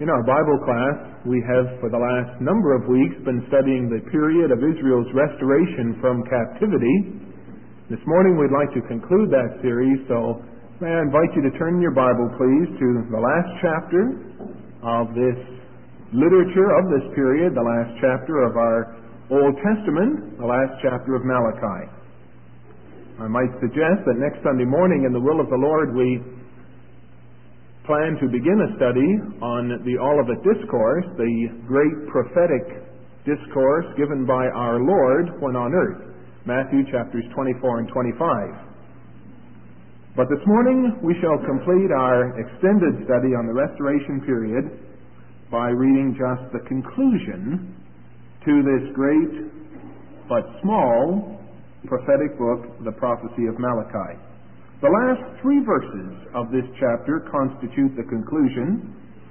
In our Bible class, we have for the last number of weeks been studying the period of Israel's restoration from captivity. This morning we'd like to conclude that series, so may I invite you to turn your Bible, please, to the last chapter of this literature of this period, the last chapter of our Old Testament, the last chapter of Malachi. I might suggest that next Sunday morning, in the will of the Lord, we plan to begin a study on the Olivet Discourse, the great prophetic discourse given by our Lord when on earth, Matthew chapters 24 and 25. But this morning we shall complete our extended study on the restoration period by reading just the conclusion to this great but small prophetic book, the prophecy of Malachi. The last three verses of this chapter constitute the conclusion.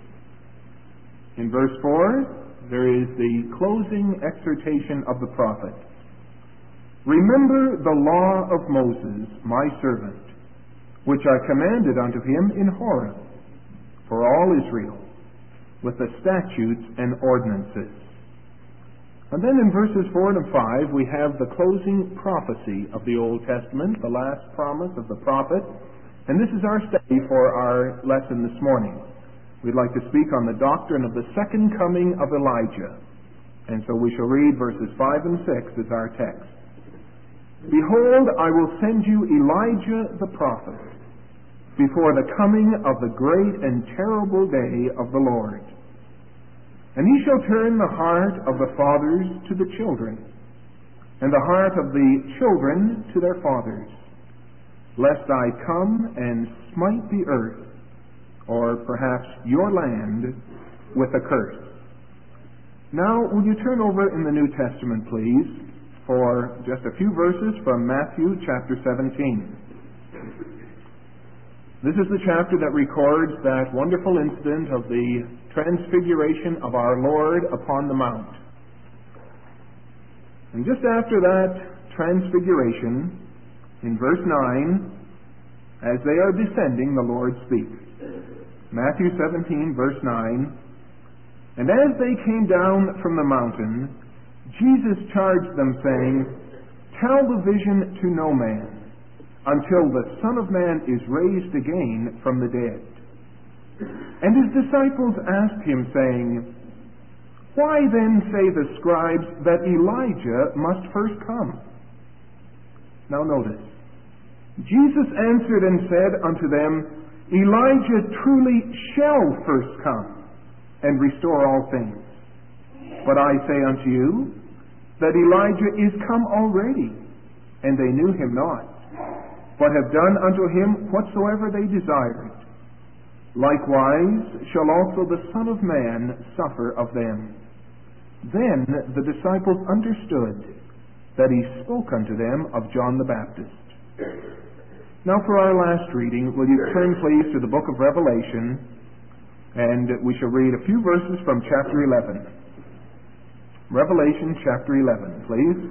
In verse 4, there is the closing exhortation of the prophet. Remember the law of Moses, my servant, which I commanded unto him in Horeb, for all Israel, with the statutes and ordinances. And then in verses 4 and 5, we have the closing prophecy of the Old Testament, the last promise of the prophet. And this is our study for our lesson this morning. We'd like to speak on the doctrine of the second coming of Elijah. And so we shall read verses 5 and 6 as our text. Behold, I will send you Elijah the prophet before the coming of the great and terrible day of the Lord. And he shall turn the heart of the fathers to the children, and the heart of the children to their fathers, lest I come and smite the earth, or perhaps your land, with a curse. Now, will you turn over in the New Testament, please, for just a few verses from Matthew chapter 17. This is the chapter that records that wonderful incident of the transfiguration of our Lord upon the Mount. And just after that transfiguration, in verse 9, as they are descending, the Lord speaks. Matthew 17, verse 9, And as they came down from the mountain, Jesus charged them, saying, Tell the vision to no man, until the Son of Man is raised again from the dead. And his disciples asked him, saying, Why then say the scribes that Elijah must first come? Now notice, Jesus answered and said unto them, Elijah truly shall first come and restore all things. But I say unto you, that Elijah is come already, and they knew him not, but have done unto him whatsoever they desired. Likewise shall also the Son of Man suffer of them. Then the disciples understood that he spoke unto them of John the Baptist. Now for our last reading, will you turn please to the book of Revelation, and we shall read a few verses from chapter 11. Revelation chapter 11, please.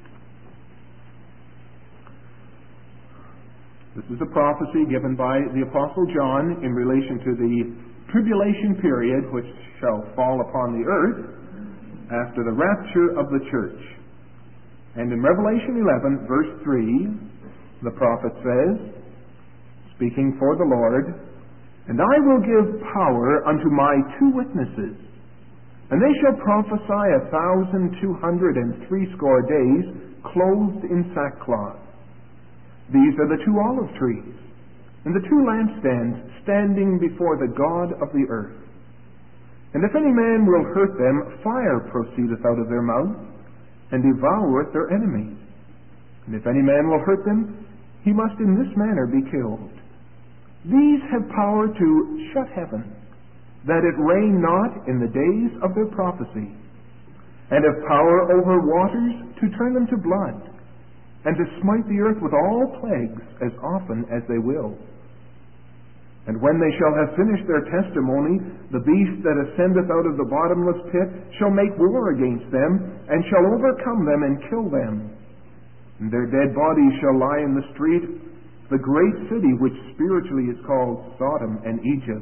This is a prophecy given by the Apostle John in relation to the tribulation period which shall fall upon the earth after the rapture of the church. And in Revelation 11, verse 3, the prophet says, speaking for the Lord, And I will give power unto my two witnesses, and they shall prophesy 1,260 days, clothed in sackcloth. These are the two olive trees, and the two lampstands standing before the God of the earth. And if any man will hurt them, fire proceedeth out of their mouth, and devoureth their enemies. And if any man will hurt them, he must in this manner be killed. These have power to shut heaven, that it rain not in the days of their prophecy, and have power over waters to turn them to blood, and to smite the earth with all plagues as often as they will. And when they shall have finished their testimony, the beast that ascendeth out of the bottomless pit shall make war against them, and shall overcome them and kill them. And their dead bodies shall lie in the street, the great city which spiritually is called Sodom and Egypt,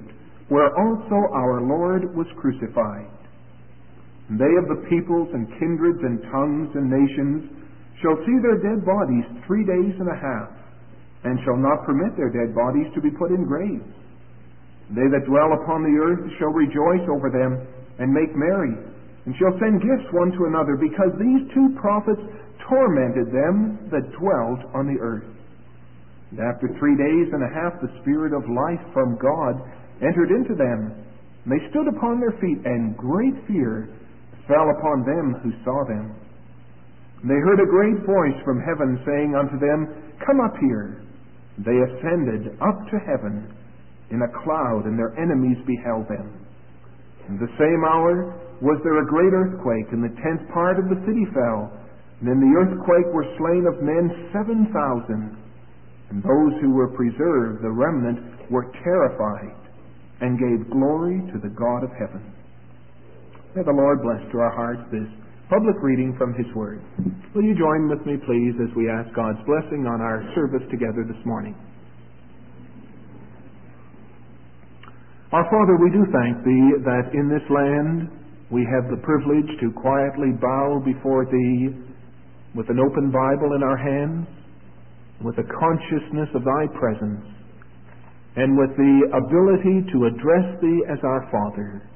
where also our Lord was crucified. And they of the peoples and kindreds and tongues and nations shall see their dead bodies 3 days and a half, and shall not permit their dead bodies to be put in graves. They that dwell upon the earth shall rejoice over them, and make merry, and shall send gifts one to another, because these 2 prophets tormented them that dwelt on the earth. And after 3 days and a half the Spirit of life from God entered into them, and they stood upon their feet, and great fear fell upon them who saw them. And they heard a great voice from heaven saying unto them, Come up here. And they ascended up to heaven in a cloud, and their enemies beheld them. In the same hour was there a great earthquake, and the 10th part of the city fell. And in the earthquake were slain of men 7,000. And those who were preserved, the remnant, were terrified, and gave glory to the God of heaven. May the Lord bless to our hearts this public reading from His Word. Will you join with me, please, as we ask God's blessing on our service together this morning? Our Father, we do thank Thee that in this land we have the privilege to quietly bow before Thee with an open Bible in our hands, with a consciousness of Thy presence, and with the ability to address Thee as our Father.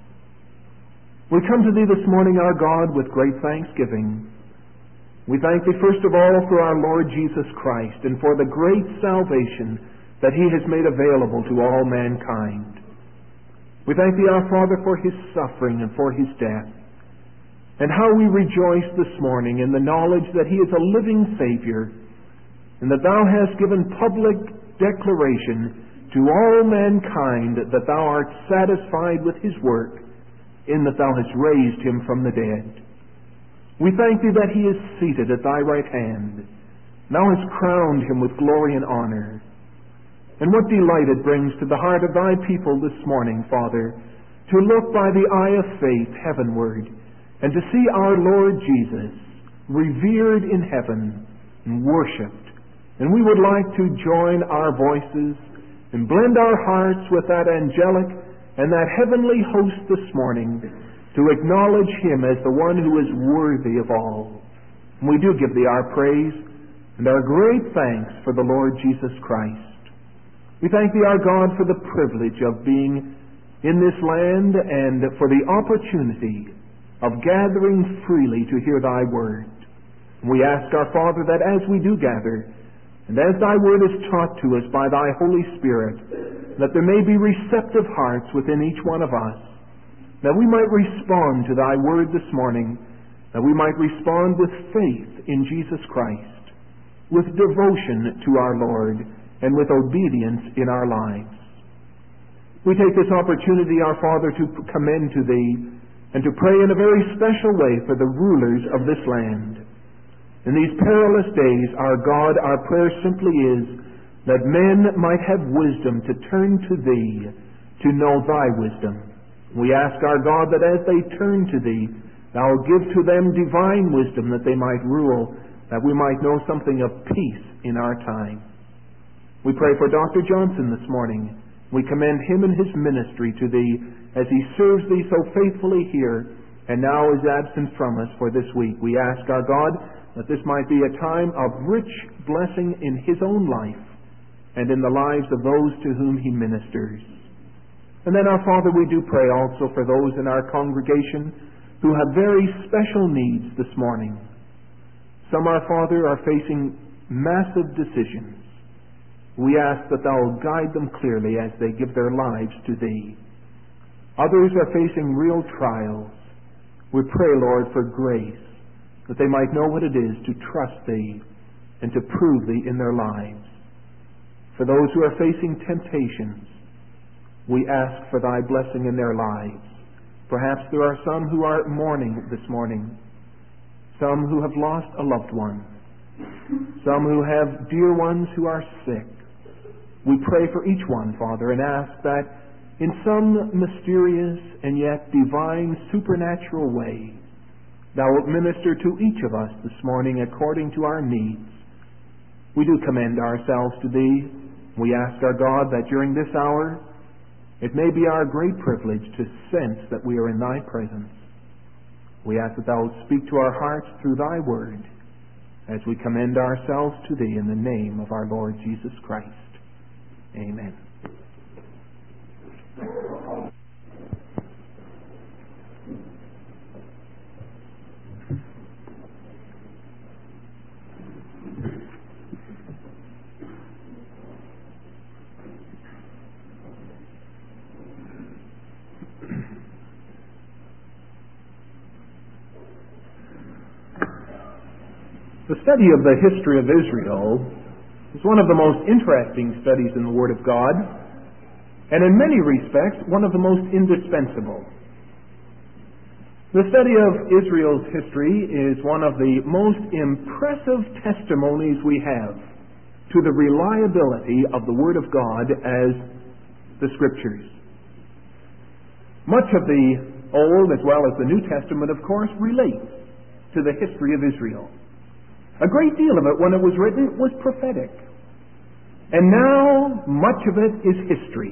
We come to Thee this morning, our God, with great thanksgiving. We thank Thee first of all for our Lord Jesus Christ and for the great salvation that He has made available to all mankind. We thank Thee, our Father, for His suffering and for His death, and how we rejoice this morning in the knowledge that He is a living Savior, and that Thou hast given public declaration to all mankind that Thou art satisfied with His work, in that Thou hast raised Him from the dead. We thank Thee that He is seated at Thy right hand. Thou hast crowned Him with glory and honor. And what delight it brings to the heart of Thy people this morning, Father, to look by the eye of faith heavenward, and to see our Lord Jesus revered in heaven and worshipped. And we would like to join our voices and blend our hearts with that angelic and that heavenly host this morning to acknowledge Him as the one who is worthy of all. And we do give Thee our praise and our great thanks for the Lord Jesus Christ. We thank Thee, our God, for the privilege of being in this land and for the opportunity of gathering freely to hear Thy word. And we ask, our Father, that as we do gather, and as Thy word is taught to us by Thy Holy Spirit, that there may be receptive hearts within each one of us, that we might respond to Thy word this morning, that we might respond with faith in Jesus Christ, with devotion to our Lord, and with obedience in our lives. We take this opportunity, our Father, to commend to Thee and to pray in a very special way for the rulers of this land. In these perilous days, our God, our prayer simply is that men might have wisdom to turn to Thee, to know Thy wisdom. We ask, our God, that as they turn to Thee, Thou give to them divine wisdom that they might rule, that we might know something of peace in our time. We pray for Dr. Johnson this morning. We commend him and his ministry to Thee as he serves Thee so faithfully here and now is absent from us for this week. We ask, our God, that this might be a time of rich blessing in his own life and in the lives of those to whom he ministers. And then, our Father, we do pray also for those in our congregation who have very special needs this morning. Some, our Father, are facing massive decisions. We ask that Thou will guide them clearly as they give their lives to Thee. Others are facing real trials. We pray, Lord, for grace, that they might know what it is to trust Thee and to prove Thee in their lives. For those who are facing temptations, we ask for Thy blessing in their lives. Perhaps there are some who are mourning this morning, some who have lost a loved one, some who have dear ones who are sick. We pray for each one, Father, and ask that in some mysterious and yet divine supernatural way, Thou wilt minister to each of us this morning according to our needs. We do commend ourselves to Thee. We ask, our God, that during this hour It may be our great privilege to sense that we are in Thy presence. We ask that Thou speak to our hearts through Thy word as we commend ourselves to Thee in the name of our Lord Jesus Christ. Amen. The study of the history of Israel is one of the most interesting studies in the Word of God, and in many respects, one of the most indispensable. The study of Israel's history is one of the most impressive testimonies we have to the reliability of the Word of God as the Scriptures. Much of the Old as well as the New Testament, of course, relates to the history of Israel. A great deal of it, when it was written, was prophetic. And now, much of it is history.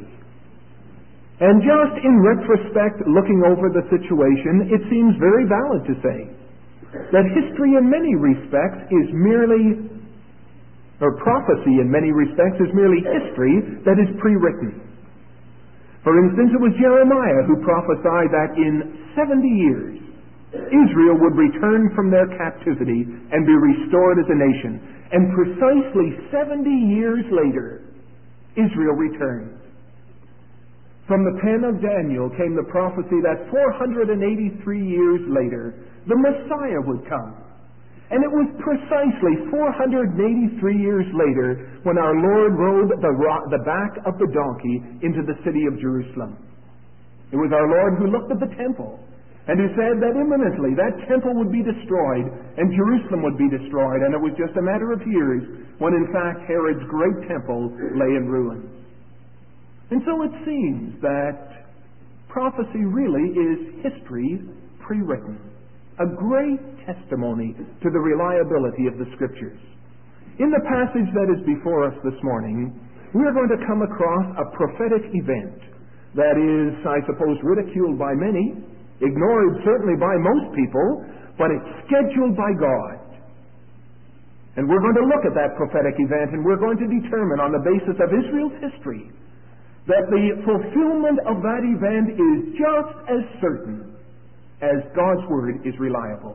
And just in retrospect, looking over the situation, it seems very valid to say that history in many respects is merely, or prophecy in many respects is merely history that is pre-written. For instance, it was Jeremiah who prophesied that in 70 years, Israel would return from their captivity and be restored as a nation. And precisely 70 years later, Israel returned. From the pen of Daniel came the prophecy that 483 years later, the Messiah would come. And it was precisely 483 years later when our Lord rode the back of the donkey into the city of Jerusalem. It was our Lord who looked at the temple and who said that imminently that temple would be destroyed and Jerusalem would be destroyed, and it was just a matter of years when in fact Herod's great temple lay in ruins. And so it seems that prophecy really is history pre-written, a great testimony to the reliability of the Scriptures. In the passage that is before us this morning, we are going to come across a prophetic event that is, I suppose, ridiculed by many, ignored certainly by most people, but it's scheduled by God. And we're going to look at that prophetic event, and we're going to determine on the basis of Israel's history that the fulfillment of that event is just as certain as God's Word is reliable.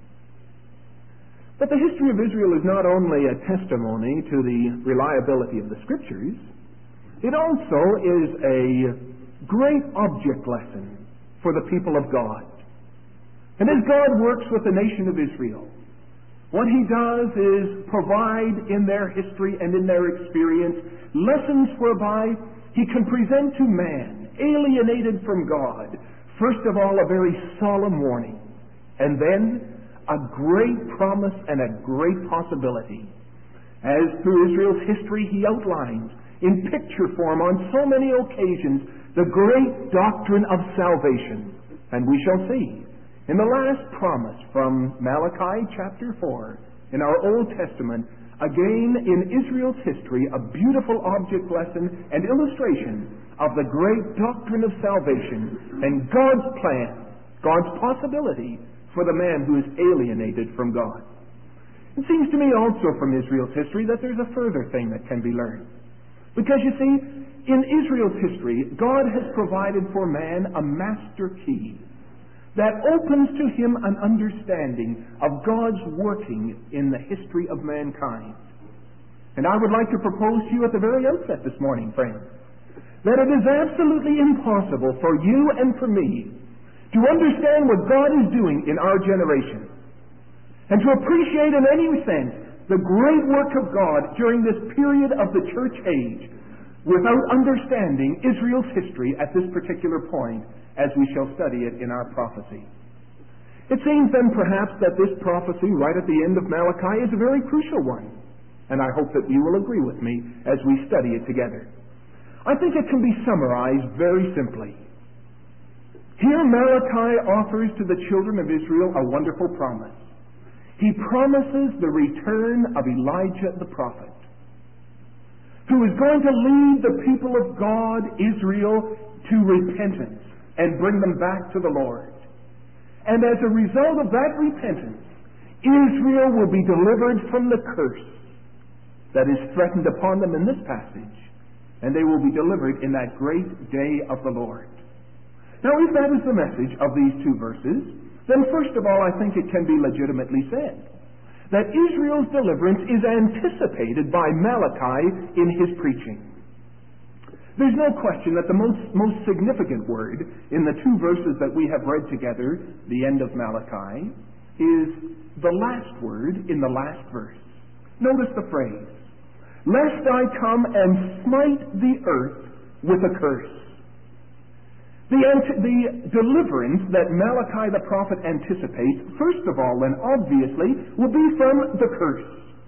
But the history of Israel is not only a testimony to the reliability of the Scriptures, it also is a great object lesson for the people of God. And as God works with the nation of Israel, what He does is provide in their history and in their experience lessons whereby He can present to man, alienated from God, first of all a very solemn warning, and then a great promise and a great possibility. As through Israel's history He outlines in picture form on so many occasions the great doctrine of salvation. And we shall see in the last promise from Malachi chapter 4 in our Old Testament, again in Israel's history, a beautiful object lesson and illustration of the great doctrine of salvation and God's plan, God's possibility for the man who is alienated from God. It seems to me also from Israel's history that there's a further thing that can be learned. Because you see, in Israel's history, God has provided for man a master key that opens to him an understanding of God's working in the history of mankind. And I would like to propose to you at the very outset this morning, friends, that it is absolutely impossible for you and for me to understand what God is doing in our generation and to appreciate in any sense the great work of God during this period of the church age without understanding Israel's history at this particular point, as we shall study it in our prophecy. It seems then perhaps that this prophecy right at the end of Malachi is a very crucial one, and I hope that you will agree with me as we study it together. I think it can be summarized very simply. Here Malachi offers to the children of Israel a wonderful promise. He promises the return of Elijah the prophet, who is going to lead the people of God, Israel, to repentance and bring them back to the Lord. And as a result of that repentance, Israel will be delivered from the curse that is threatened upon them in this passage, and they will be delivered in that great day of the Lord. Now, if that is the message of these two verses, then first of all, I think it can be legitimately said that Israel's deliverance is anticipated by Malachi in his preaching. There's no question that the most significant word in the two verses that we have read together, the end of Malachi, is the last word in the last verse. Notice the phrase, "Lest I come and smite the earth with a curse." The deliverance that Malachi the prophet anticipates, first of all and obviously, will be from the curse.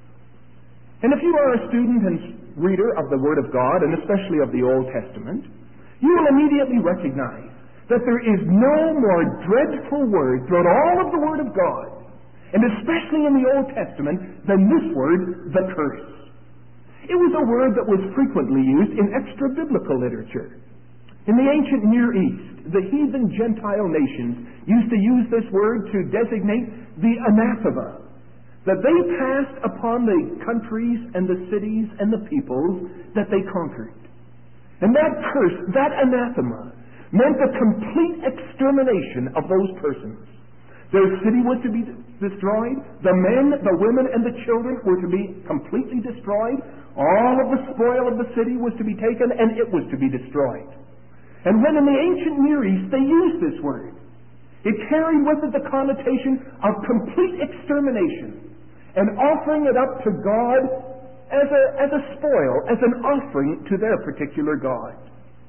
And if you are a student and reader of the Word of God, and especially of the Old Testament, you will immediately recognize that there is no more dreadful word throughout all of the Word of God, and especially in the Old Testament, than this word, the curse. It was a word that was frequently used in extra-biblical literature. In the ancient Near East, the heathen Gentile nations used to use this word to designate the anathema that they passed upon the countries and the cities and the peoples that they conquered. And that curse, that anathema, meant the complete extermination of those persons. Their city was to be destroyed. The men, the women, and the children were to be completely destroyed. All of the spoil of the city was to be taken, and it was to be destroyed. And when in the ancient Near East they used this word, it carried with it the connotation of complete extermination and offering it up to God as a spoil, as an offering to their particular god.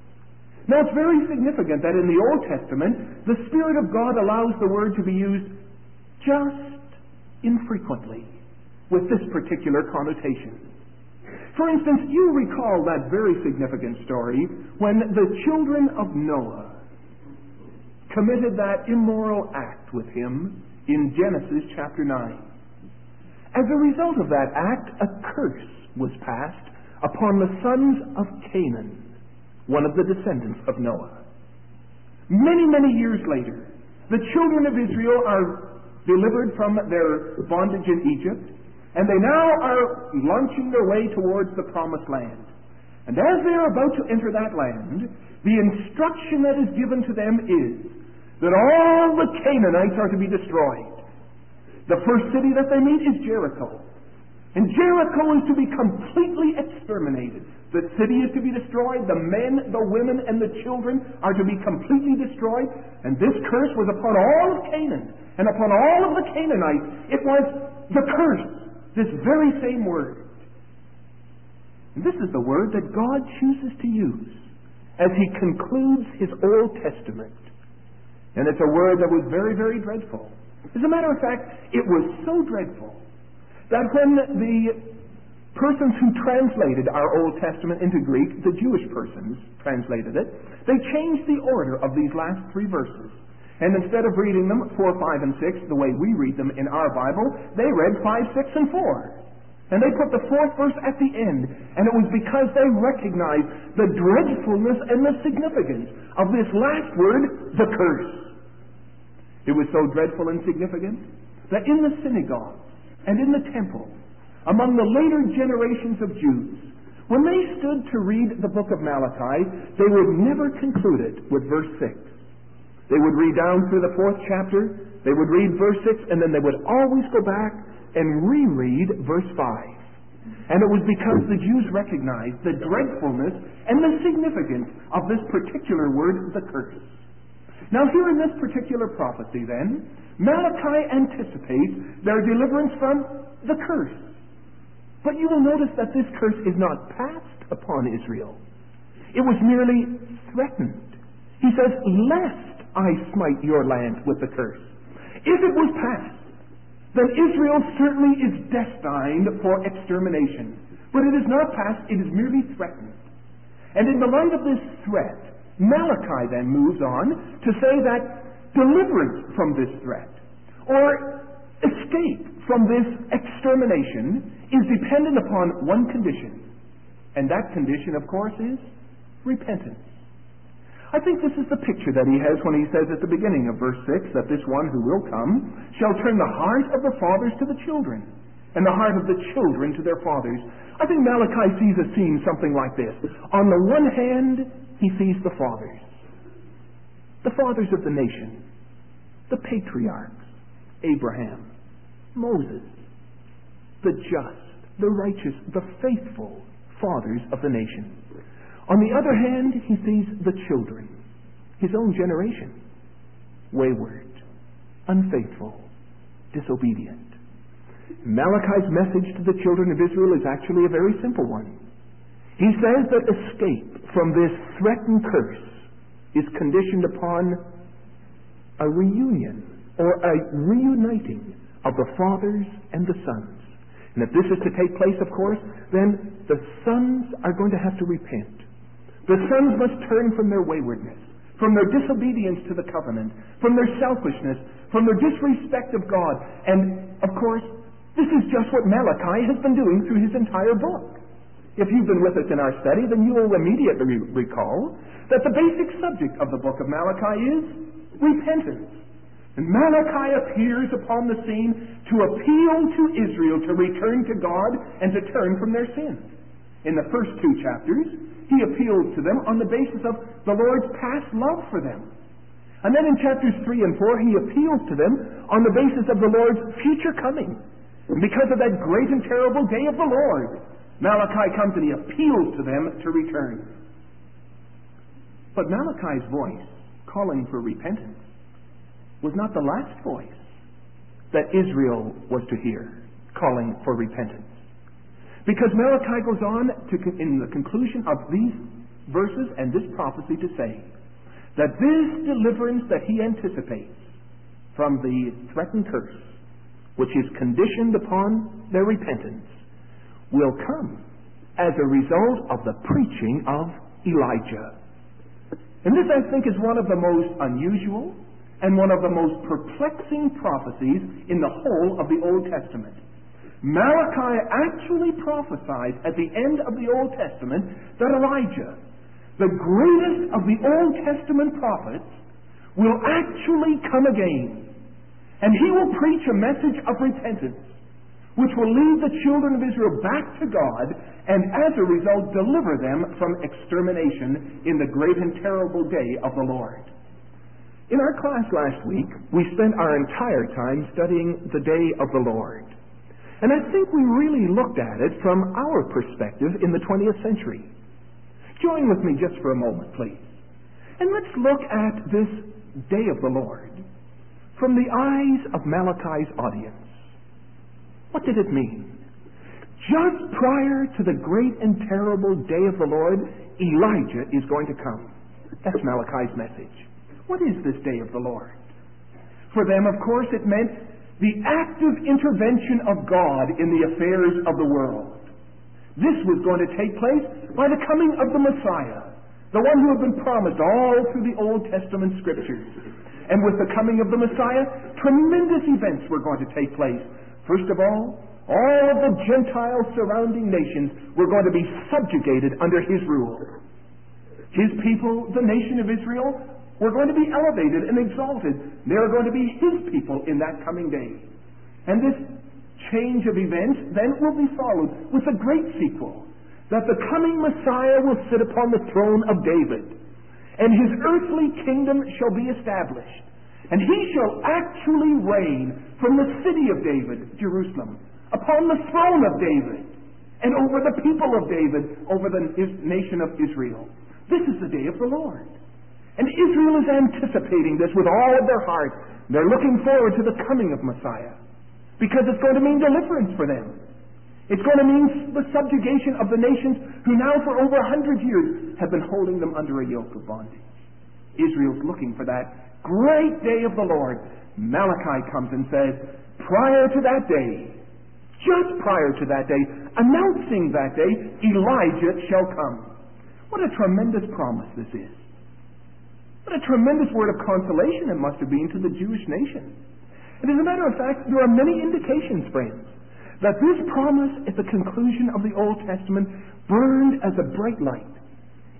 Now it's very significant that in the Old Testament, the Spirit of God allows the word to be used just infrequently with this particular connotation. For instance, you recall that very significant story when the children of Noah committed that immoral act with him in Genesis chapter 9. As a result of that act, a curse was passed upon the sons of Canaan, one of the descendants of Noah. Many, many years later, the children of Israel are delivered from their bondage in Egypt, and they now are launching their way towards the promised land. And as they are about to enter that land, the instruction that is given to them is that all the Canaanites are to be destroyed. The first city that they meet is Jericho. And Jericho is to be completely exterminated. The city is to be destroyed. The men, the women, and the children are to be completely destroyed. And this curse was upon all of Canaan. And upon all of the Canaanites, it was the curse. This very same word. And this is the word that God chooses to use as He concludes His Old Testament. And it's a word that was very, very dreadful. As a matter of fact, it was so dreadful that when the persons who translated our Old Testament into Greek, the Jewish persons translated it, they changed the order of these last three verses. And instead of reading them 4, 5, and 6, the way we read them in our Bible, they read 5, 6, and 4. And they put the fourth verse at the end. And it was because they recognized the dreadfulness and the significance of this last word, the curse. It was so dreadful and significant that in the synagogues and in the temple, among the later generations of Jews, when they stood to read the book of Malachi, they would never conclude it with verse 6. They would read down through the 4th chapter, they would read verse 6, and then they would always go back and reread verse 5. And it was because the Jews recognized the dreadfulness and the significance of this particular word, the curse. Now here in this particular prophecy then, Malachi anticipates their deliverance from the curse. But you will notice that this curse is not passed upon Israel. It was merely threatened. He says, lest I smite your land with the curse. If it was passed, then Israel certainly is destined for extermination. But it is not passed, it is merely threatened. And in the light of this threat, Malachi then moves on to say that deliverance from this threat, or escape from this extermination, is dependent upon one condition. And that condition, of course, is repentance. I think this is the picture that he has when he says at the beginning of verse 6 that this one who will come shall turn the heart of the fathers to the children, and the heart of the children to their fathers. I think Malachi sees a scene something like this. On the one hand, he sees the fathers of the nation, the patriarchs, Abraham, Moses, the just, the righteous, the faithful fathers of the nation. On the other hand, he sees the children, his own generation, wayward, unfaithful, disobedient. Malachi's message to the children of Israel is actually a very simple one. He says that escape from this threatened curse is conditioned upon a reunion or a reuniting of the fathers and the sons. And if this is to take place, of course, then the sons are going to have to repent. The sons must turn from their waywardness, from their disobedience to the covenant, from their selfishness, from their disrespect of God. And, of course, this is just what Malachi has been doing through his entire book. If you've been with us in our study, then you will immediately recall that the basic subject of the book of Malachi is repentance. And Malachi appears upon the scene to appeal to Israel to return to God and to turn from their sins. In the first two chapters, he appealed to them on the basis of the Lord's past love for them. And then in chapters 3 and 4, he appeals to them on the basis of the Lord's future coming. And because of that great and terrible day of the Lord, Malachi comes and he appeals to them to return. But Malachi's voice, calling for repentance, was not the last voice that Israel was to hear, calling for repentance. Because Malachi goes on in the conclusion of these verses and this prophecy to say that this deliverance that he anticipates from the threatened curse, which is conditioned upon their repentance, will come as a result of the preaching of Elijah. And this, I think, is one of the most unusual and one of the most perplexing prophecies in the whole of the Old Testament. Malachi actually prophesied at the end of the Old Testament that Elijah, the greatest of the Old Testament prophets, will actually come again. And he will preach a message of repentance, which will lead the children of Israel back to God, and as a result deliver them from extermination in the great and terrible day of the Lord. In our class last week, we spent our entire time studying the day of the Lord. And I think we really looked at it from our perspective in the 20th century. Join with me just for a moment, please. And let's look at this day of the Lord from the eyes of Malachi's audience. What did it mean? Just prior to the great and terrible day of the Lord, Elijah is going to come. That's Malachi's message. What is this day of the Lord? For them, of course, it meant the active intervention of God in the affairs of the world. This was going to take place by the coming of the Messiah, the one who had been promised all through the Old Testament Scriptures. And with the coming of the Messiah, tremendous events were going to take place. First of all of the Gentile surrounding nations were going to be subjugated under his rule. His people, the nation of Israel, were going to be elevated and exalted. They are going to be his people in that coming day. And this change of events then will be followed with a great sequel, that the coming Messiah will sit upon the throne of David, and his earthly kingdom shall be established. And he shall actually reign from the city of David, Jerusalem, upon the throne of David, and over the people of David, over the nation of Israel. This is the day of the Lord. And Israel is anticipating this with all of their heart. They're looking forward to the coming of Messiah, because it's going to mean deliverance for them. It's going to mean the subjugation of the nations who now for over 100 years have been holding them under a yoke of bondage. Israel's looking for that great day of the Lord. Malachi comes and says, prior to that day, just prior to that day, announcing that day, Elijah shall come. What a tremendous promise this is. What a tremendous word of consolation it must have been to the Jewish nation. And as a matter of fact, there are many indications, friends, that this promise at the conclusion of the Old Testament burned as a bright light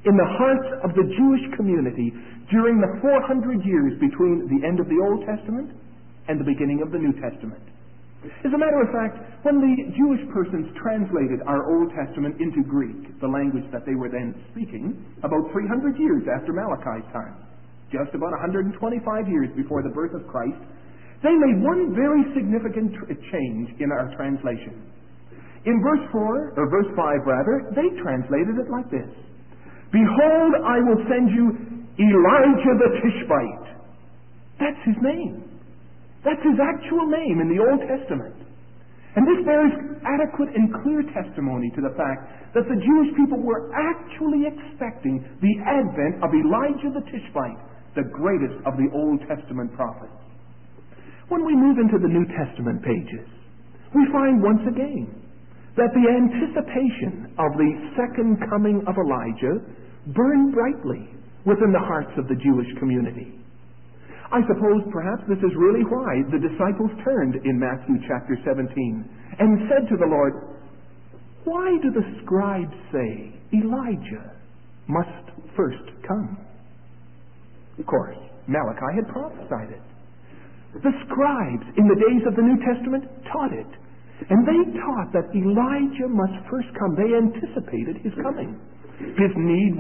in the hearts of the Jewish community during the 400 years between the end of the Old Testament and the beginning of the New Testament. As a matter of fact, when the Jewish persons translated our Old Testament into Greek, the language that they were then speaking, about 300 years after Malachi's time, just about 125 years before the birth of Christ, they made one very significant change in our translation. In verse 5 rather, they translated it like this: "Behold, I will send you Elijah the Tishbite." That's his name. That's his actual name in the Old Testament. And this bears adequate and clear testimony to the fact that the Jewish people were actually expecting the advent of Elijah the Tishbite, the greatest of the Old Testament prophets. When we move into the New Testament pages, we find once again that the anticipation of the second coming of Elijah burned brightly within the hearts of the Jewish community. I suppose perhaps this is really why the disciples turned in Matthew chapter 17 and said to the Lord, "Why do the scribes say Elijah must first come?" Of course, Malachi had prophesied it. The scribes in the days of the New Testament taught it. And they taught that Elijah must first come. They anticipated his coming. The need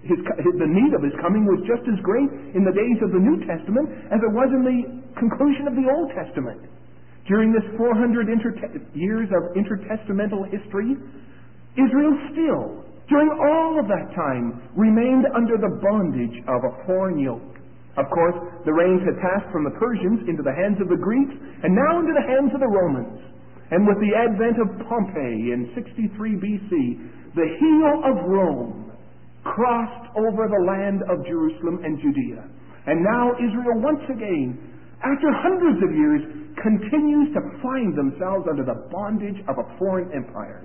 of his coming was just as great in the days of the New Testament as it was in the conclusion of the Old Testament. During this 400 years of intertestamental history, Israel still, during all of that time, remained under the bondage of a foreign yoke. Of course, the reins had passed from the Persians into the hands of the Greeks and now into the hands of the Romans. And with the advent of Pompey in 63 BC, the heel of Rome crossed over the land of Jerusalem and Judea. And now Israel once again, after hundreds of years, continues to find themselves under the bondage of a foreign empire.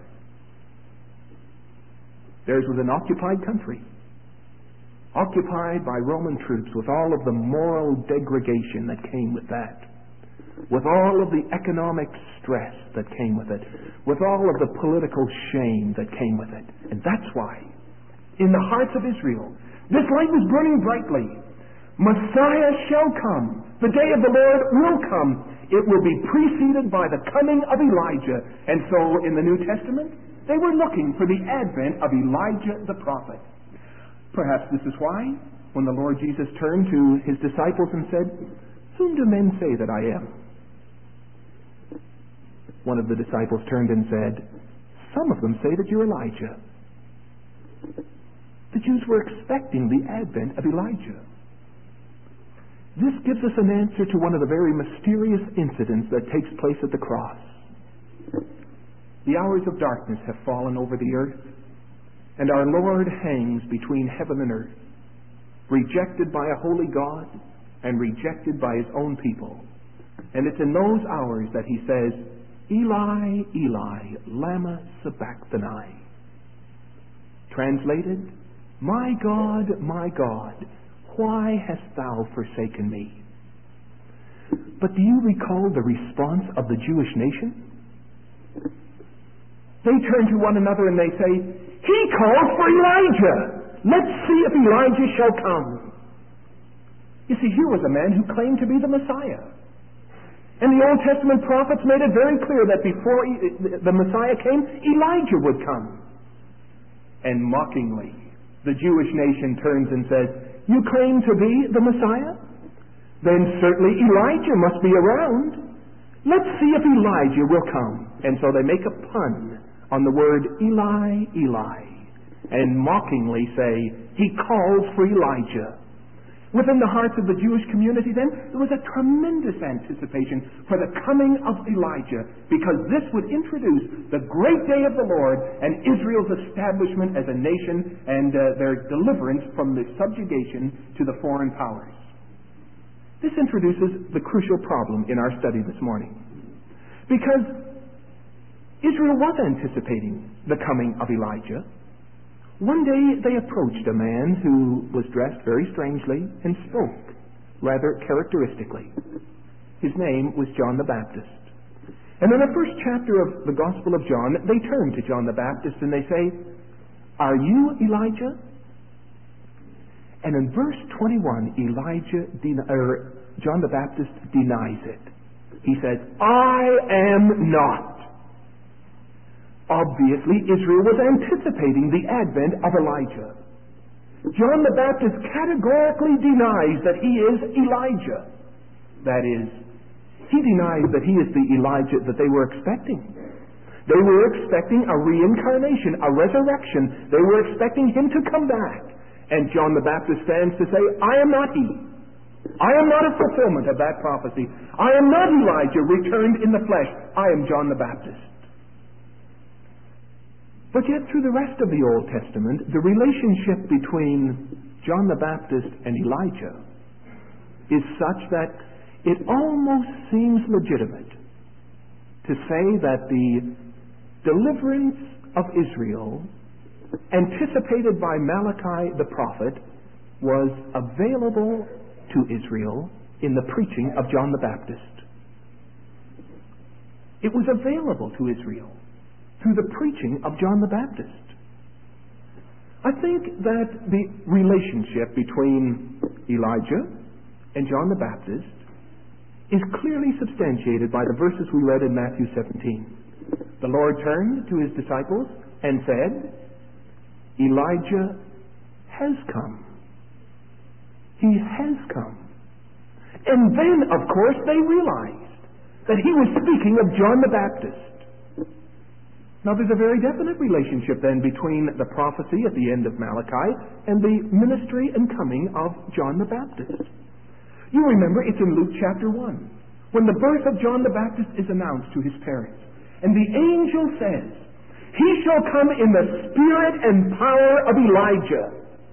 Theirs was an occupied country, occupied by Roman troops, with all of the moral degradation that came with that, with all of the economic stress that came with it, with all of the political shame that came with it. And that's why, in the hearts of Israel, this light was burning brightly. Messiah shall come. The day of the Lord will come. It will be preceded by the coming of Elijah. And so, in the New Testament, they were looking for the advent of Elijah the prophet. Perhaps this is why, when the Lord Jesus turned to his disciples and said, "Whom do men say that I am?" One of the disciples turned and said, "Some of them say that you're Elijah." The Jews were expecting the advent of Elijah. This gives us an answer to one of the very mysterious incidents that takes place at the cross. The hours of darkness have fallen over the earth, and our Lord hangs between heaven and earth, rejected by a holy God and rejected by his own people. And it's in those hours that he says, "Eli, Eli, lama sabachthani." Translated, my God, why hast thou forsaken me?" But do you recall the response of the Jewish nation? They turn to one another and they say, "He calls for Elijah. Let's see if Elijah shall come." You see, here was a man who claimed to be the Messiah. And the Old Testament prophets made it very clear that before the Messiah came, Elijah would come. And mockingly, the Jewish nation turns and says, "You claim to be the Messiah? Then certainly Elijah must be around. Let's see if Elijah will come." And so they make a pun on the word Eli, Eli, and mockingly say, "He calls for Elijah." Within the hearts of the Jewish community, then, there was a tremendous anticipation for the coming of Elijah, because this would introduce the great day of the Lord and Israel's establishment as a nation and their deliverance from the subjugation to the foreign powers. This introduces the crucial problem in our study this morning, because Israel was anticipating the coming of Elijah. One day they approached a man who was dressed very strangely and spoke rather characteristically. His name was John the Baptist. And in the first chapter of the Gospel of John, they turn to John the Baptist and they say, "Are you Elijah?" And in verse 21, John the Baptist denies it. He says, I am not. Obviously, Israel was anticipating the advent of Elijah. John the Baptist categorically denies that he is Elijah. That is, he denies that he is the Elijah that they were expecting. They were expecting a reincarnation, a resurrection. They were expecting him to come back. And John the Baptist stands to say, I am not he. I am not a fulfillment of that prophecy. I am not Elijah returned in the flesh. I am John the Baptist. But yet through the rest of the Old Testament, the relationship between John the Baptist and Elijah is such that it almost seems legitimate to say that the deliverance of Israel, anticipated by Malachi the prophet, was available to Israel in the preaching of John the Baptist. It was available to Israel through the preaching of John the Baptist. I think that the relationship between Elijah and John the Baptist is clearly substantiated by the verses we read in Matthew 17. The Lord turned to his disciples and said, Elijah has come. He has come. And then, of course, they realized that he was speaking of John the Baptist. Now, there's a very definite relationship then between the prophecy at the end of Malachi and the ministry and coming of John the Baptist. You remember, it's in Luke chapter 1, when the birth of John the Baptist is announced to his parents. And the angel says, he shall come in the spirit and power of Elijah.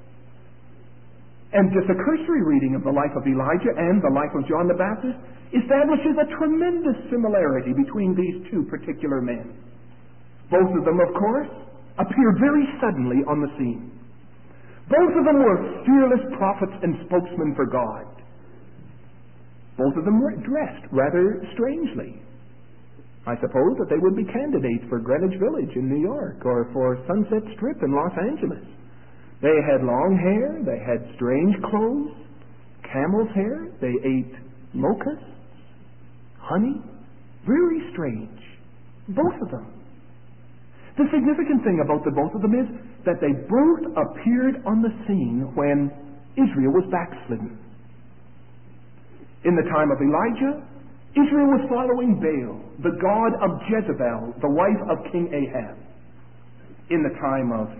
And just a cursory reading of the life of Elijah and the life of John the Baptist establishes a tremendous similarity between these two particular men. Both of them, of course, appeared very suddenly on the scene. Both of them were fearless prophets and spokesmen for God. Both of them were dressed rather strangely. I suppose that they would be candidates for Greenwich Village in New York or for Sunset Strip in Los Angeles. They had long hair, they had strange clothes, camel's hair, they ate locusts, honey. Very strange. Both of them. The significant thing about the both of them is that they both appeared on the scene when Israel was backslidden. In the time of Elijah, Israel was following Baal, the god of Jezebel, the wife of King Ahab. In the time of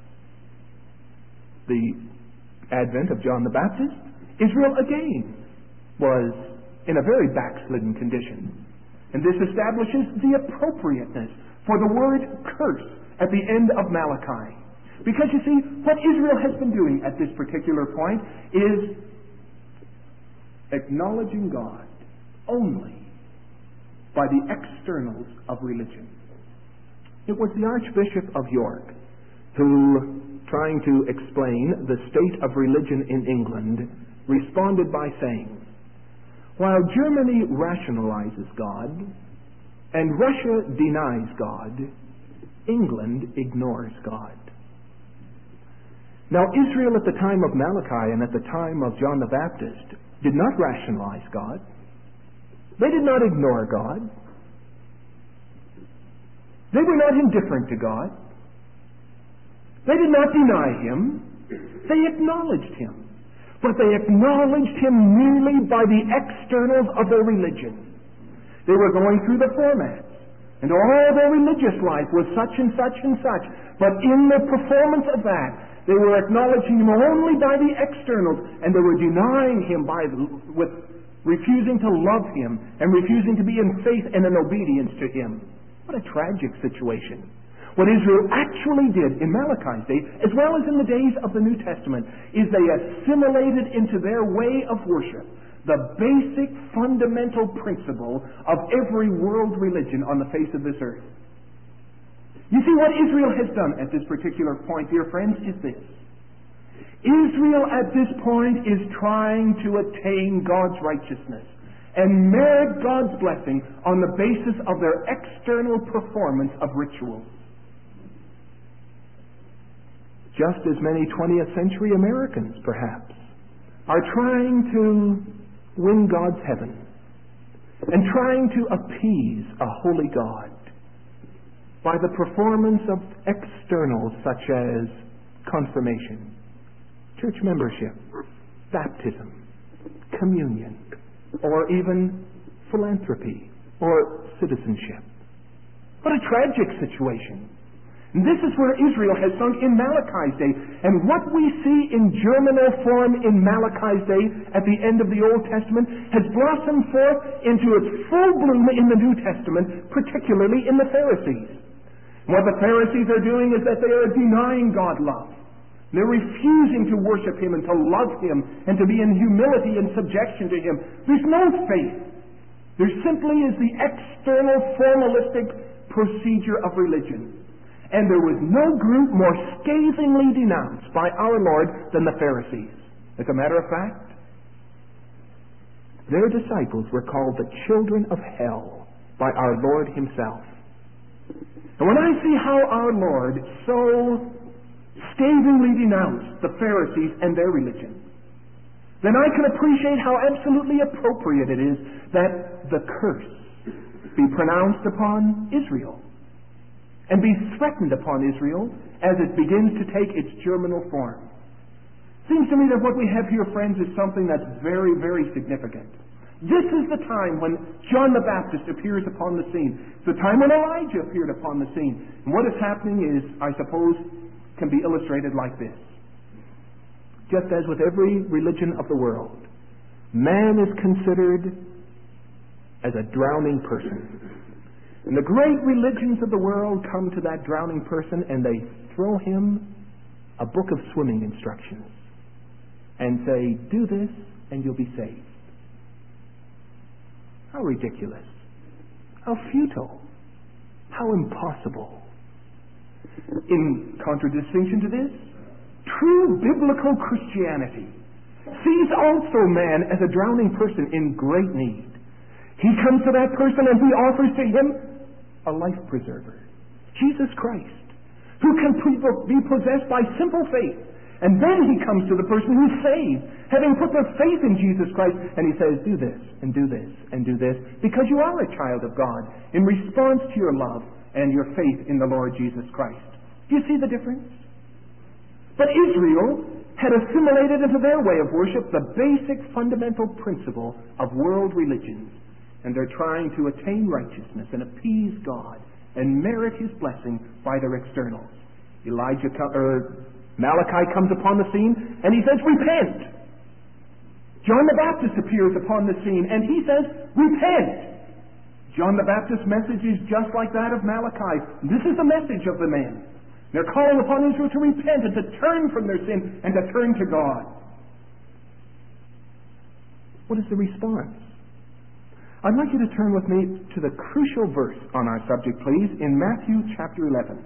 the advent of John the Baptist, Israel again was in a very backslidden condition. And this establishes the appropriateness for the word curse at the end of Malachi. Because you see, what Israel has been doing at this particular point is acknowledging God only by the externals of religion. It was the Archbishop of York who, trying to explain the state of religion in England, responded by saying, while Germany rationalizes God and Russia denies God, England ignores God. Now, Israel at the time of Malachi and at the time of John the Baptist did not rationalize God. They did not ignore God. They were not indifferent to God. They did not deny Him. They acknowledged Him. But they acknowledged Him merely by the externals of their religion. They were going through the formats, and all their religious life was such and such and such. But in the performance of that, they were acknowledging Him only by the externals, and they were denying Him with refusing to love Him and refusing to be in faith and in obedience to Him. What a tragic situation. What Israel actually did in Malachi's day, as well as in the days of the New Testament, is they assimilated into their way of worship the basic fundamental principle of every world religion on the face of this earth. You see, what Israel has done at this particular point, dear friends, is this. Israel at this point is trying to attain God's righteousness and merit God's blessing on the basis of their external performance of rituals. just as many 20th century Americans, perhaps, are trying to win God's heaven and trying to appease a holy God by the performance of externals such as confirmation, church membership, baptism, communion, or even philanthropy or citizenship. What a tragic situation. And this is where Israel has sunk in Malachi's day. And what we see in germinal form in Malachi's day at the end of the Old Testament has blossomed forth into its full bloom in the New Testament, particularly in the Pharisees. What the Pharisees are doing is that they are denying God love. They're refusing to worship Him and to love Him and to be in humility and subjection to Him. There's no faith. There simply is the external formalistic procedure of religion. And there was no group more scathingly denounced by our Lord than the Pharisees. As a matter of fact, their disciples were called the children of hell by our Lord Himself. And when I see how our Lord so scathingly denounced the Pharisees and their religion, then I can appreciate how absolutely appropriate it is that the curse be pronounced upon Israel and be threatened upon Israel as it begins to take its germinal form. Seems to me that what we have here, friends, is something that's very, very significant. This is the time when John the Baptist appears upon the scene. It's the time when Elijah appeared upon the scene. And what is happening is, I suppose, can be illustrated like this. Just as with every religion of the world, man is considered as a drowning person. And the great religions of the world come to that drowning person and they throw him a book of swimming instructions and say, do this and you'll be saved. How ridiculous. How futile. How impossible. In contradistinction to this, true biblical Christianity sees also man as a drowning person in great need. He comes to that person and he offers to him a life preserver, Jesus Christ, who can be possessed by simple faith. And then he comes to the person who's saved, having put their faith in Jesus Christ, and he says, do this, and do this, and do this, because you are a child of God, in response to your love and your faith in the Lord Jesus Christ. Do you see the difference? But Israel had assimilated into their way of worship the basic fundamental principle of world religions. And they're trying to attain righteousness and appease God and merit His blessing by their externals. Malachi comes upon the scene and he says, repent. John the Baptist appears upon the scene and he says, repent. John the Baptist's message is just like that of Malachi. This is the message of the men. They're calling upon Israel to repent and to turn from their sin and to turn to God. What is the response? I'd like you to turn with me to the crucial verse on our subject, please, in Matthew chapter 11.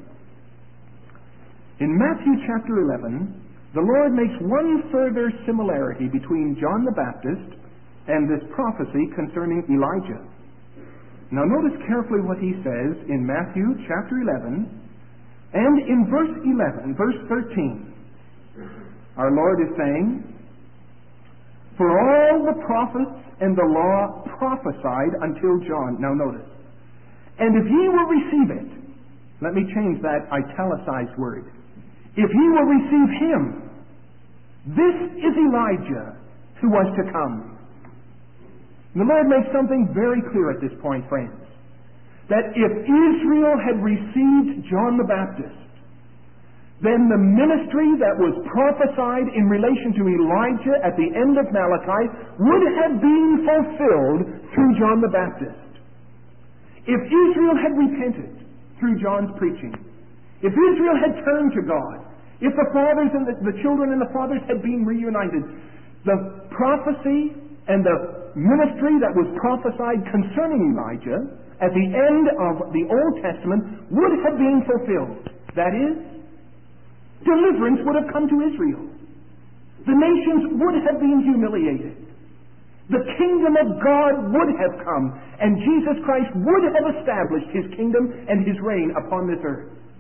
In Matthew chapter 11, the Lord makes one further similarity between John the Baptist and this prophecy concerning Elijah. Now notice carefully what he says in Matthew chapter 11 and in verse 11, verse 13. Our Lord is saying, for all the prophets and the law prophesied until John. Now notice. And if ye will receive it, let me change that italicized word. If ye will receive him, this is Elijah who was to come. And the Lord makes something very clear at this point, friends. That if Israel had received John the Baptist, then the ministry that was prophesied in relation to Elijah at the end of Malachi would have been fulfilled through John the Baptist. If Israel had repented through John's preaching, if Israel had turned to God, if the fathers and the children and the fathers had been reunited, the prophecy and the ministry that was prophesied concerning Elijah at the end of the Old Testament would have been fulfilled. That is, deliverance would have come to Israel. The nations would have been humiliated. The kingdom of God would have come, and Jesus Christ would have established His kingdom and His reign upon this earth.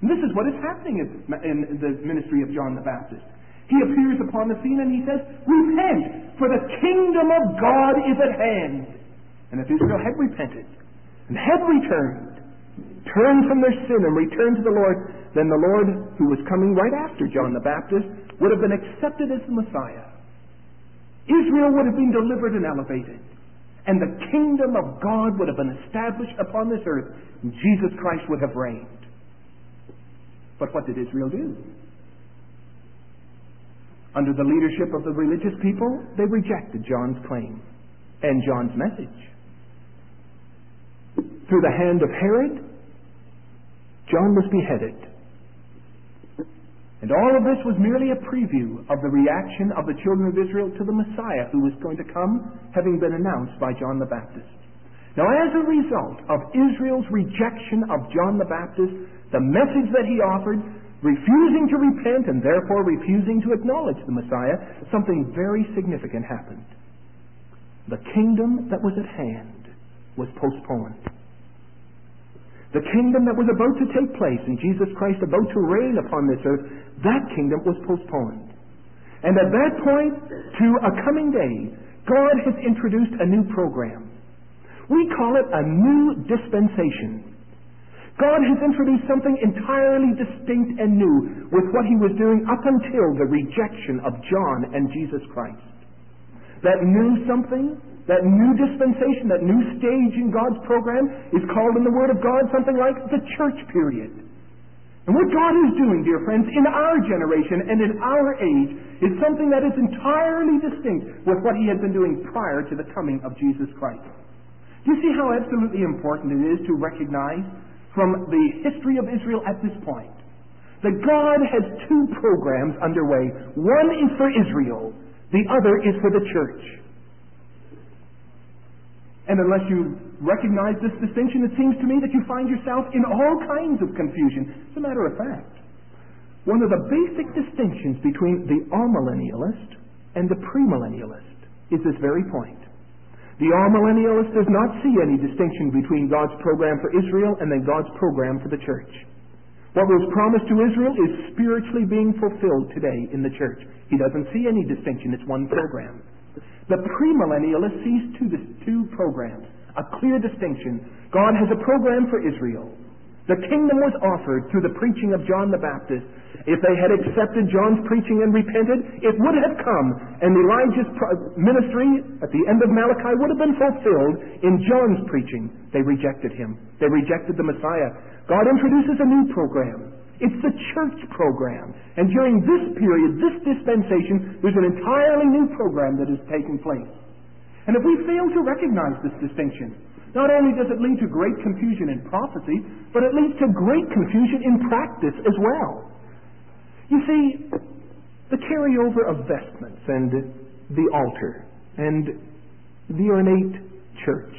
And this is what is happening in the ministry of John the Baptist. He appears upon the scene and he says, "Repent, for the kingdom of God is at hand." And if Israel had repented and had turned from their sin and returned to the Lord, then the Lord, who was coming right after John the Baptist, would have been accepted as the Messiah. Israel would have been delivered and elevated, and the kingdom of God would have been established upon this earth, and Jesus Christ would have reigned. But what did Israel do? Under the leadership of the religious people, they rejected John's claim and John's message. Through the hand of Herod, John was beheaded. And all of this was merely a preview of the reaction of the children of Israel to the Messiah who was going to come, having been announced by John the Baptist. Now, as a result of Israel's rejection of John the Baptist, the message that he offered, refusing to repent and therefore refusing to acknowledge the Messiah, something very significant happened. The kingdom that was at hand was postponed. The kingdom that was about to take place and Jesus Christ about to reign upon this earth, that kingdom was postponed. And at that point, to a coming day, God has introduced a new program. We call it a new dispensation. God has introduced something entirely distinct and new with what he was doing up until the rejection of John and Jesus Christ. That new something, that new dispensation, that new stage in God's program is called in the Word of God something like the church period. And what God is doing, dear friends, in our generation and in our age is something that is entirely distinct with what he had been doing prior to the coming of Jesus Christ. Do you see how absolutely important it is to recognize from the history of Israel at this point that God has two programs underway. One is for Israel, the other is for the church. And unless you recognize this distinction, it seems to me that you find yourself in all kinds of confusion. As a matter of fact, one of the basic distinctions between the amillennialist and the premillennialist is this very point. The amillennialist does not see any distinction between God's program for Israel and then God's program for the church. What was promised to Israel is spiritually being fulfilled today in the church. He doesn't see any distinction. It's one program. The premillennialist sees two programs, a clear distinction. God has a program for Israel. The kingdom was offered through the preaching of John the Baptist. If they had accepted John's preaching and repented, it would have come, and Elijah's ministry at the end of Malachi would have been fulfilled in John's preaching. They rejected him. They rejected the Messiah. God introduces a new program. It's the church program. And during this period, this dispensation, there's an entirely new program that is taking place. And if we fail to recognize this distinction, not only does it lead to great confusion in prophecy, but it leads to great confusion in practice as well. You see, the carryover of vestments and the altar and the ornate church,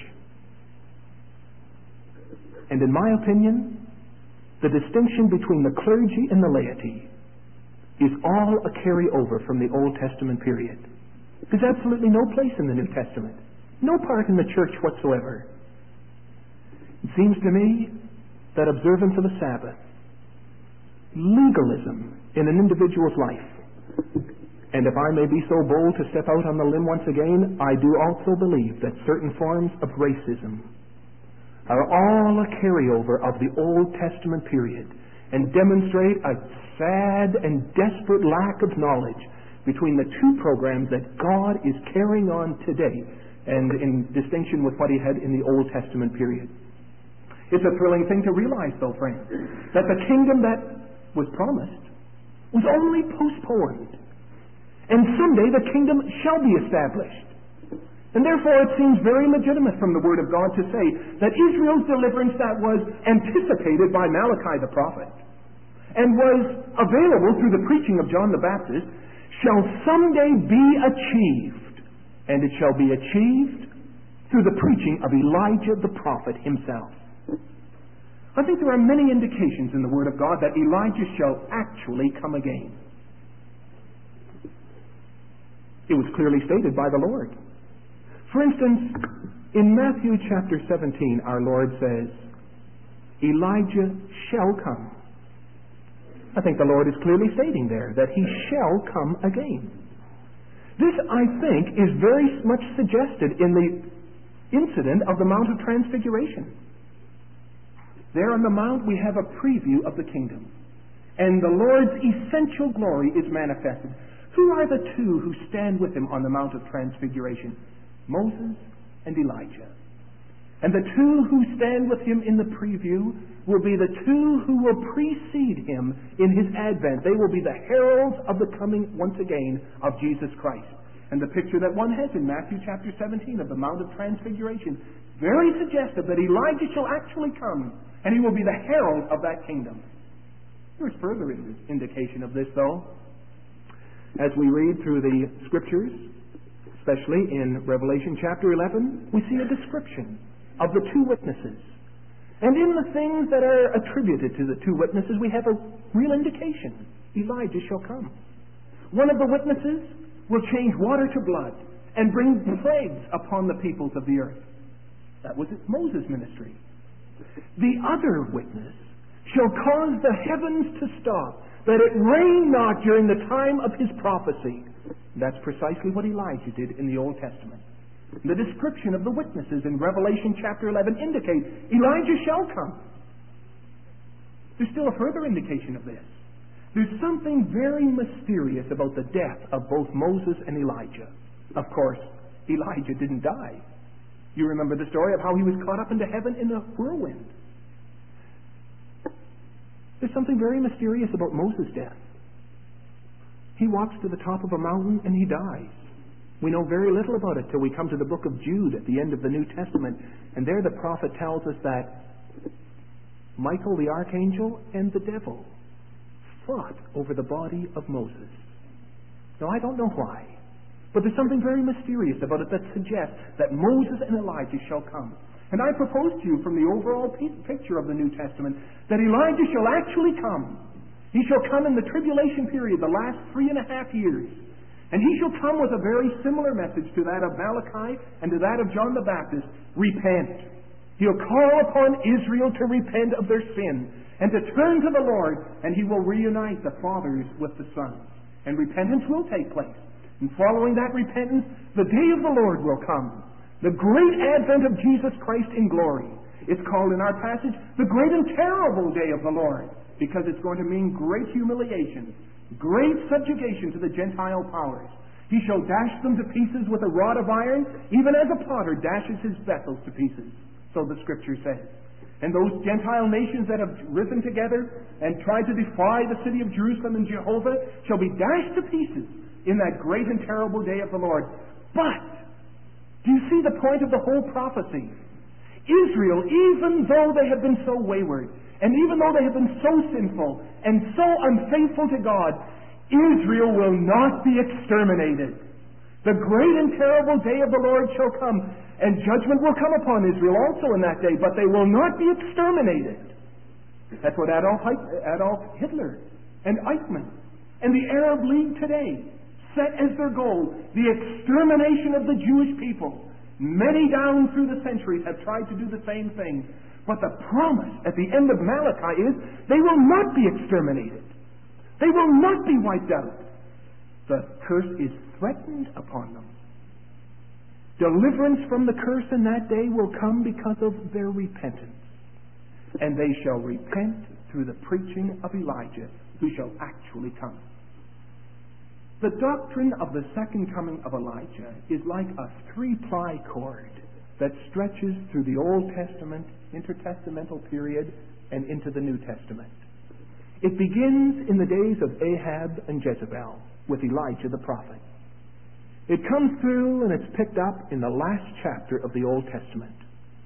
and in my opinion, the distinction between the clergy and the laity is all a carryover from the Old Testament period. There's absolutely no place in the New Testament, no part in the church whatsoever. It seems to me that observance of the Sabbath, legalism in an individual's life, and if I may be so bold to step out on the limb once again, I do also believe that certain forms of racism are all a carryover of the Old Testament period and demonstrate a sad and desperate lack of knowledge between the two programs that God is carrying on today and in distinction with what he had in the Old Testament period. It's a thrilling thing to realize, though, friends, that the kingdom that was promised was only postponed. And someday the kingdom shall be established. And therefore it seems very legitimate from the Word of God to say that Israel's deliverance that was anticipated by Malachi the prophet and was available through the preaching of John the Baptist shall someday be achieved. And it shall be achieved through the preaching of Elijah the prophet himself. I think there are many indications in the Word of God that Elijah shall actually come again. It was clearly stated by the Lord. For instance, in Matthew chapter 17, our Lord says, Elijah shall come I think the Lord is clearly stating there that he shall come again. This, I think, is very much suggested in the incident of the Mount of Transfiguration. There on the Mount we have a preview of the kingdom, and the Lord's essential glory is manifested. Who are the two who stand with him on the Mount of Transfiguration? Moses and Elijah. And the two who stand with him in the preview will be the two who will precede him in his advent. They will be the heralds of the coming, once again, of Jesus Christ. And the picture that one has in Matthew chapter 17 of the Mount of Transfiguration, very suggestive that Elijah shall actually come, and he will be the herald of that kingdom. There's further indication of this, though. As we read through the Scriptures, especially in Revelation chapter 11, we see a description of the two witnesses. And in the things that are attributed to the two witnesses, we have a real indication. Elijah shall come. One of the witnesses will change water to blood and bring plagues upon the peoples of the earth. That was Moses' ministry. The other witness shall cause the heavens to stop, that it rain not during the time of his prophecy. That's precisely what Elijah did in the Old Testament. The description of the witnesses in Revelation chapter 11 indicate Elijah shall come. There's still a further indication of this. There's something very mysterious about the death of both Moses and Elijah. Of course, Elijah didn't die. You remember the story of how he was caught up into heaven in a whirlwind. There's something very mysterious about Moses' death. He walks to the top of a mountain and he dies. We know very little about it till we come to the book of Jude at the end of the New Testament. And there the prophet tells us that Michael the archangel and the devil fought over the body of Moses. Now, I don't know why, but there's something very mysterious about it that suggests that Moses and Elijah shall come. And I propose to you from the overall picture of the New Testament that Elijah shall actually come. He shall come in the tribulation period, the last 3.5 years. And he shall come with a very similar message to that of Malachi and to that of John the Baptist. Repent. He'll call upon Israel to repent of their sin and to turn to the Lord, and he will reunite the fathers with the sons. And repentance will take place. And following that repentance, the day of the Lord will come. The great advent of Jesus Christ in glory. It's called in our passage the great and terrible day of the Lord, because it's going to mean great humiliation, great subjugation to the Gentile powers. He shall dash them to pieces with a rod of iron, even as a potter dashes his vessels to pieces. So the Scripture says. And those Gentile nations that have risen together and tried to defy the city of Jerusalem and Jehovah shall be dashed to pieces in that great and terrible day of the Lord. But, do you see the point of the whole prophecy? Israel, even though they have been so wayward, and even though they have been so sinful and so unfaithful to God, Israel will not be exterminated. The great and terrible day of the Lord shall come, and judgment will come upon Israel also in that day, but they will not be exterminated. That's what Adolf Hitler and Eichmann and the Arab League today set as their goal, the extermination of the Jewish people. Many down through the centuries have tried to do the same thing. But the promise at the end of Malachi is they will not be exterminated. They will not be wiped out. The curse is threatened upon them. Deliverance from the curse in that day will come because of their repentance. And they shall repent through the preaching of Elijah, who shall actually come. The doctrine of the second coming of Elijah is like a 3-ply cord that stretches through the Old Testament, intertestamental period, and into the New Testament. It begins in the days of Ahab and Jezebel with Elijah the prophet. It comes through and it's picked up in the last chapter of the Old Testament.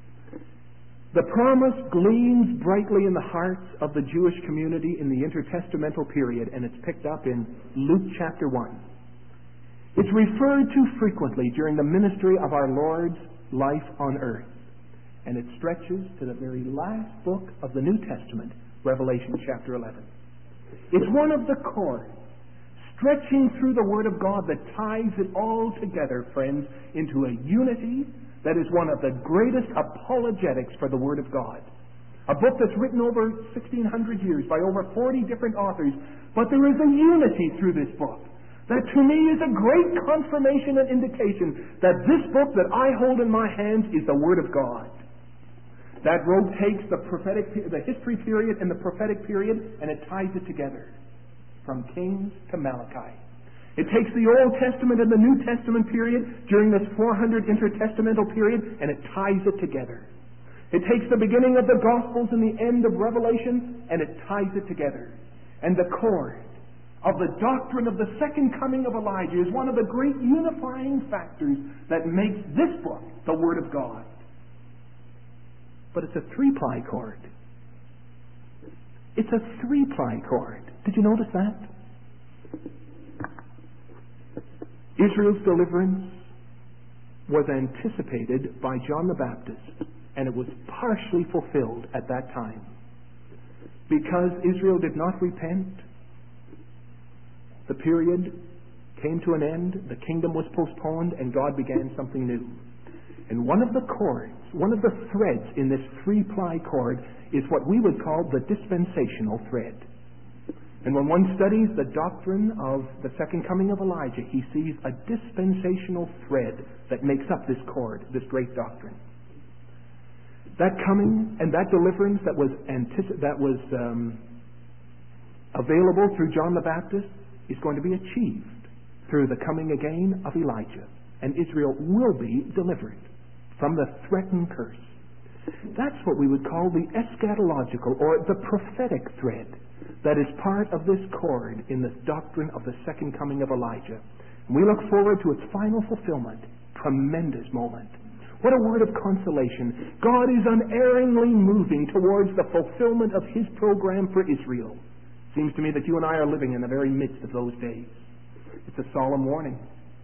The promise gleams brightly in the hearts of the Jewish community in the intertestamental period, and it's picked up in Luke chapter 1. It's referred to frequently during the ministry of our Lord's life on earth, and it stretches to the very last book of the New Testament, Revelation chapter 11. It's one of the cords stretching through the Word of God that ties it all together, friends, into a unity that is one of the greatest apologetics for the Word of God. A book that's written over 1,600 years by over 40 different authors. But there is a unity through this book that to me is a great confirmation and indication that this book that I hold in my hands is the Word of God. That rope takes the history period and the prophetic period, and it ties it together from Kings to Malachi. It takes the Old Testament and the New Testament period during this 400 intertestamental period, and it ties it together. It takes the beginning of the Gospels and the end of Revelation, and it ties it together. And the cord of the doctrine of the second coming of Elijah is one of the great unifying factors that makes this book the Word of God. But it's a three-ply cord. It's a three-ply cord. Did you notice that? Israel's deliverance was anticipated by John the Baptist, and it was partially fulfilled at that time. Because Israel did not repent, the period came to an end, the kingdom was postponed, and God began something new. And one of the cords, one of the threads in this three-ply cord is what we would call the dispensational thread. And when one studies the doctrine of the second coming of Elijah, he sees a dispensational thread that makes up this cord, this great doctrine. That coming and that deliverance that was available through John the Baptist is going to be achieved through the coming again of Elijah. And Israel will be delivered from the threatened curse. That's what we would call the eschatological or the prophetic thread that is part of this cord in the doctrine of the second coming of Elijah. And we look forward to its final fulfillment. Tremendous moment. What a word of consolation. God is unerringly moving towards the fulfillment of His program for Israel. Seems to me that you and I are living in the very midst of those days. It's a solemn warning.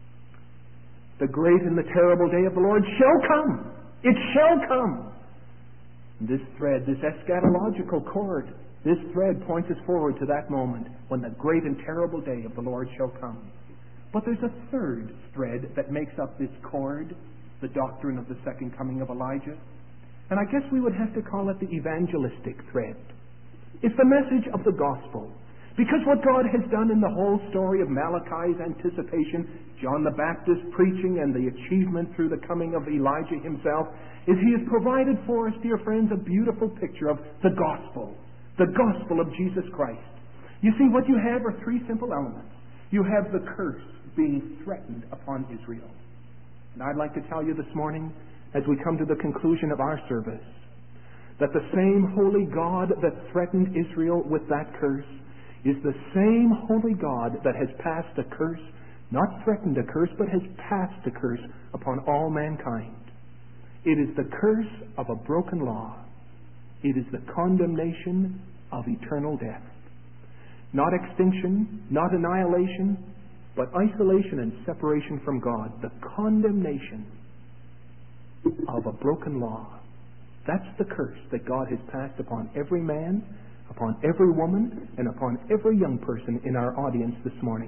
The great and the terrible day of the Lord shall come. It shall come. This thread, this eschatological cord, this thread points us forward to that moment when the great and terrible day of the Lord shall come. But there's a third thread that makes up this cord, the doctrine of the second coming of Elijah. And I guess we would have to call it the evangelistic thread. It's the message of the gospel. Because what God has done in the whole story of Malachi's anticipation, John the Baptist preaching, and the achievement through the coming of Elijah himself, is He has provided for us, dear friends, a beautiful picture of the gospel of Jesus Christ. You see, what you have are three simple elements. You have the curse being threatened upon Israel. And I'd like to tell you this morning, as we come to the conclusion of our service, that the same holy God that threatened Israel with that curse is the same holy God that has passed a curse, not threatened a curse, but has passed a curse upon all mankind. It is the curse of a broken law. It is the condemnation of eternal death. Not extinction, not annihilation, but isolation and separation from God. The condemnation of a broken law. That's the curse that God has passed upon every man, upon every woman, and upon every young person in our audience this morning.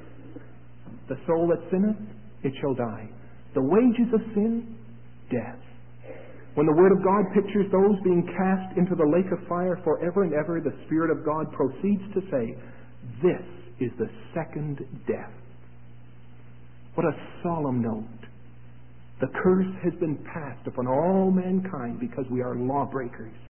The soul that sinneth, it shall die. The wages of sin, death. When the Word of God pictures those being cast into the lake of fire forever and ever, the Spirit of God proceeds to say, this is the second death. What a solemn note. The curse has been passed upon all mankind because we are lawbreakers.